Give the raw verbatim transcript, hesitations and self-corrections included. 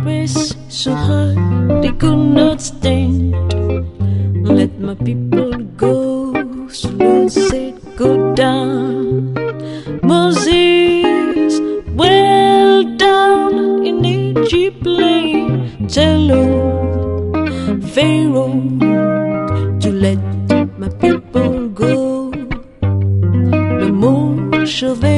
press so hard they could not stand. Let my people go, so Lord said, go down. Moses, well down in Egypt land, tell old Pharaoh to let my people go. No more shall they